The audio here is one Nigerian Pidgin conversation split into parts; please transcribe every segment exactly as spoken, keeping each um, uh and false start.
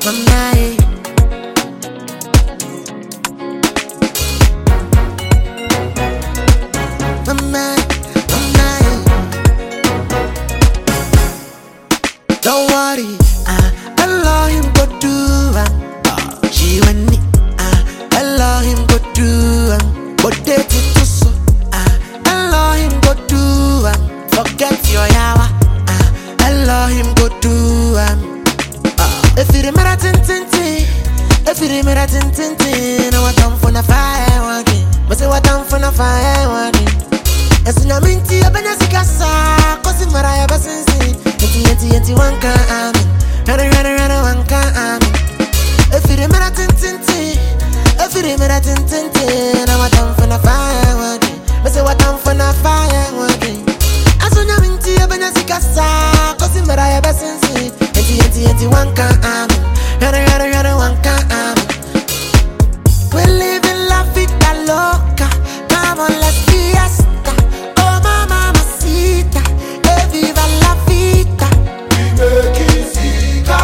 Mama, mama, mama. Don't worry, ah, Allah him go do am. She want it, ah, Allah him go do am. But they to so, ah, Allah him go do am. Forget your yawa, ah, Allah him go do am. If you remember tin tin tin, if you remember tin tin tin, I want them for the fire one day. But say what I'm for the fire one day. As in a minty, I been a sikasa, cause in Maraya Basensi, Yeti Yeti Yeti Wanka Amin, Rana Rana Rana Wanka Amin. If you remember tin tin tin, if you remember tin tin tin, I want them for the fire one day. But say what I'm for the fire one day. As in a minty, I been a sikasa, cause in Maraya Basensi, Yeti Yeti Yeti Wanka Amin, Rana Rana Rana Wanka Amin. We're living la vida loca, come on let's fiesta. Oh mama mamacita, eh viva la vida. Dime quisica,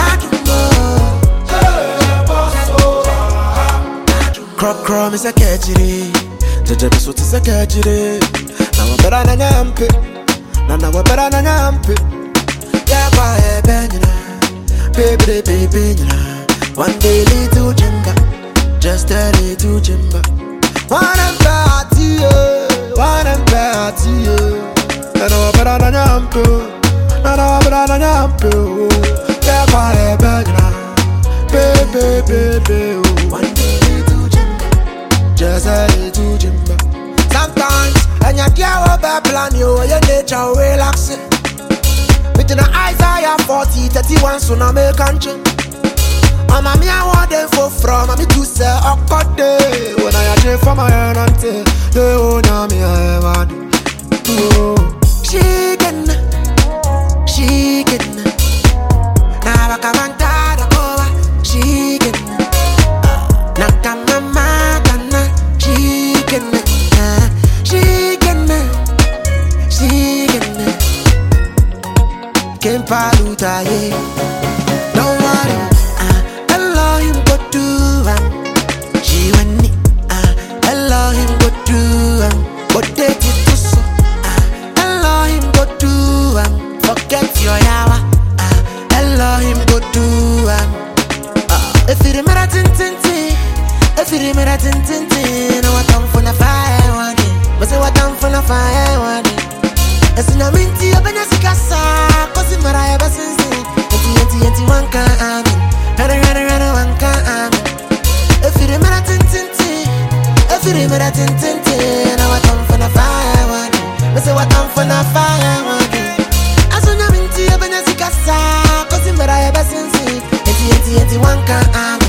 Crop crop is a catchy, Jaja Biswat is a catchy. Now we're better than Yampi, now we're better than Yampi. Yeah, boy, Benina, baby, baby, one day little Jimba, just a little Jimba. One and party, one and party. Now we're better than Yampi, now we're better than Yampi. Yeah, boy, Benina, baby, baby, one day little Jimba, just a little Jimba. Sometimes, and you can't over plan you, your nature relaxing. Within the Isaiah forty, thirty-one, tsunami country. I'm a me, I want them for from, I'm to say, oh, God, day. When I achieve for my own auntie, they own me, I want. She can, she can. Now I can't get a boy, she can. Nakamama, kana, she can. She can, she can. Can't paluta, yeah. Don't worry, ah, Allah him go do am. She want it, ah, Allah him go do am. But they did to so, ah, Allah him go do am. Forget your yawa, ah, Allah him go do am. Ah, if you remember tin tin tin, if you remember tin tin tin, I want them for the fire one day. But say what I'm for the fire one day. As in a minty, I been a sikasa, cause in Maraya Basensi, Yeti Yeti Yeti Wanka Amin, Rana Rana Rana Wanka Amin. If you remember tin tin tin, if you remember tin tin tin, I want them for the fire one day. But say what I'm for the fire one day. As in a minty, I been a sikasa, cause in Maraya Basensi, Yeti Yeti Yeti Wanka Amin.